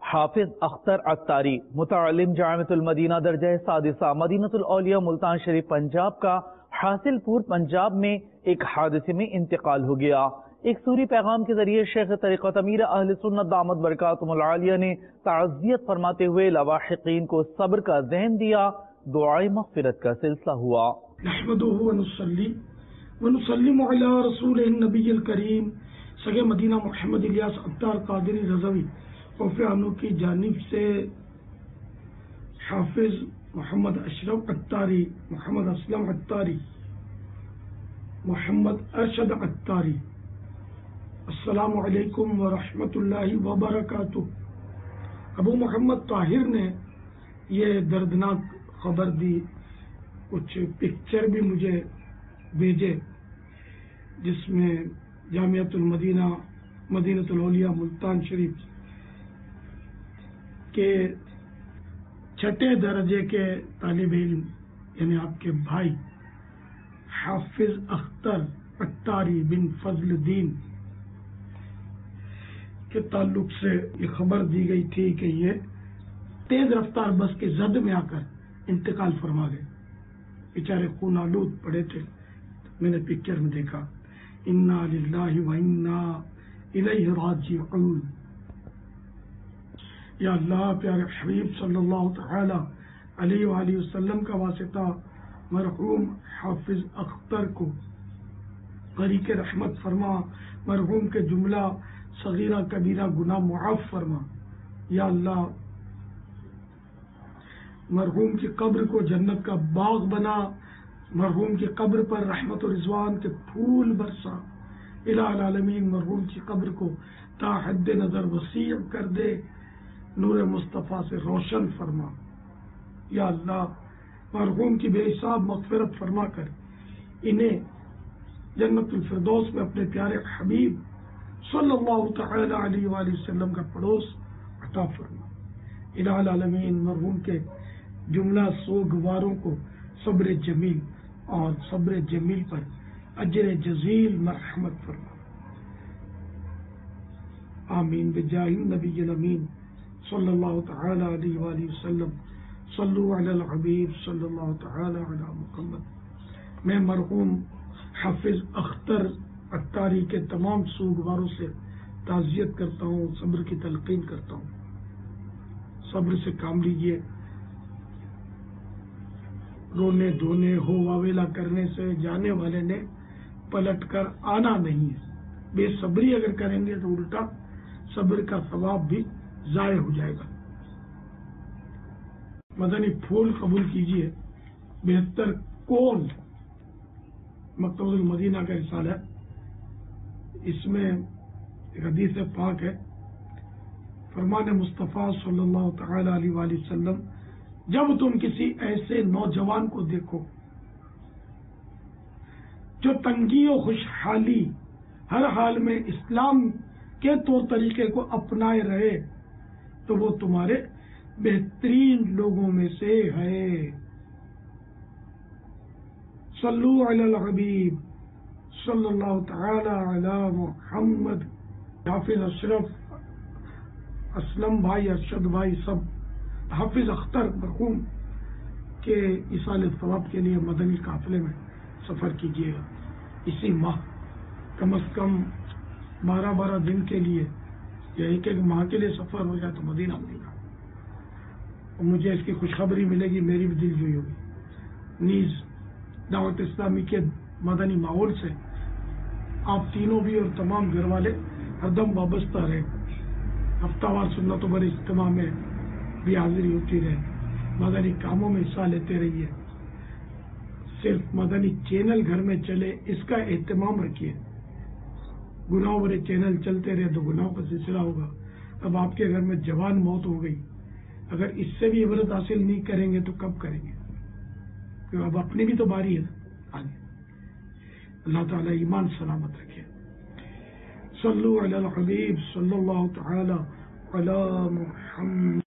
حافظ اختر عطاری متعلم جامعۃ المدینہ درجہ سادسہ مدینۃ الاولیاء ملتان شریف پنجاب کا حاصل پور پنجاب میں ایک حادثے میں انتقال ہو گیا۔ ایک سوری پیغام کے ذریعے شیخ طریقت امیر اہل سنت دامت برکاتہم العالیہ نے تعزیت فرماتے ہوئے لواحقین کو صبر کا ذہن دیا، دعائے مغفرت کا سلسلہ ہوا۔ نحمدہ ونصلی ونسلم علی رسول النبی الکریم سگے مدینہ محمد الیاس عطار قادری رضوی کوفیانو کی جانب سے حافظ محمد اشرف عطاری، محمد اسلم عطاری، محمد ارشد عطاری، السلام علیکم ورحمۃ اللہ وبرکاتہ۔ ابو محمد طاہر نے یہ دردناک خبر دی، کچھ پکچر بھی مجھے بھیجے جس میں جامعۃ المدینہ مدینۃ الاولیاء ملتان شریف کے چھٹے درجے کے طالب علم یعنی آپ کے بھائی حافظ اختر عطاری بن فضل الدین کے تعلق سے یہ خبر دی گئی تھی کہ یہ تیز رفتار بس کے زد میں آ کر انتقال فرما گئے۔ بیچارے خون آلود پڑے تھے۔ میں نے پکچر میں دیکھا، انا للہ و انا الیہ راجعون۔ یا اللہ، پیارے حبیب صلی اللہ تعالی علیہ وآلہ وسلم کا واسطہ مرحوم حافظ اختر کو غریق رحمت فرما، مرحوم کے جملہ صغیرہ کبیرہ گناہ معاف فرما۔ یا اللہ، مرحوم کی قبر کو جنت کا باغ بنا، مرحوم کی قبر پر رحمت و رضوان کے پھول برسا۔ الہ العالمین، مرحوم کی قبر کو تا حد نظر وسیع کر دے، نور مصطفیٰ سے روشن فرما۔ یا اللہ، مرحوم کی بے حساب مغفرت فرما کر انہیں جنت الفردوس میں اپنے پیارے حبیب صلی اللہ تعالی علیہ وآلہ وسلم کا پڑوس عطا فرما۔ الہ العالمین، مرحوم کے جملہ سوگواروں کو صبر جمیل اور صبر جمیل پر اجر جزیل مرحمت فرما۔ آمین بجاہ النبی الامین صلی اللہ تعالی علیہ وآلہ وسلم۔ صلو علی الحبیب صلی اللہ تعالی علی محمد۔ میں مرحوم حافظ اختر عطاری کے تمام سوگواروں سے تعزیت کرتا ہوں، صبر کی تلقین کرتا ہوں۔ صبر سے کام لیجیے، رونے دھونے ہو واویلا کرنے سے جانے والے نے پلٹ کر آنا نہیں ہے۔ بے صبری اگر کریں گے تو الٹا صبر کا ثواب بھی ضائع ہو جائے گا۔ مدنی پھول قبول کیجیے۔ بہتر کون مکتبۃ المدینہ کا رسالہ ہے، اس میں ایک حدیث پاک ہے، فرمان مصطفیٰ صلی اللہ تعالی علیہ وآلہ وسلم، جب تم کسی ایسے نوجوان کو دیکھو جو تنگی و خوشحالی ہر حال میں اسلام کے طور طریقے کو اپنائے رہے تو وہ تمہارے بہترین لوگوں میں سے ہے۔ صلو علی الحبیب صلی اللہ تعالی علی محمد۔ حافظ اشرف، اسلم بھائی، ارشد بھائی، سب حافظ اختر مرحوم کے ایصال ثواب کے لیے مدنی قافلے میں سفر کیجیے گا۔ اسی ماہ کم از کم 12 دن کے لیے یا ایک ماہ کے لیے سفر ہو جائے تو مدینہ اور مجھے اس کی خوشخبری ملے گی، میری بھی دل جوئی ہوگی۔ نیز دعوت اسلامی کے مدنی ماحول سے آپ تینوں بھی اور تمام گھر والے ہر دم وابستہ رہے، ہفتہ وار سنتوں پر اجتماع میں بھی حاضری ہوتی رہے، مدنی کاموں میں حصہ لیتے رہیے۔ صرف مدنی چینل گھر میں چلے اس کا اہتمام رکھیے۔ گناہوں والے چینل چلتے رہے تو گناہوں کا سلسلہ ہوگا۔ اب آپ کے گھر میں جوان موت ہو گئی، اگر اس سے بھی عبرت حاصل نہیں کریں گے تو کب کریں گے؟ کیونکہ اب اپنی بھی تو باری ہے آگے۔ اللہ تعالیٰ ایمان سلامت رکھے۔ صلو علی الحبیب صلی اللہ تعالی علی محمد۔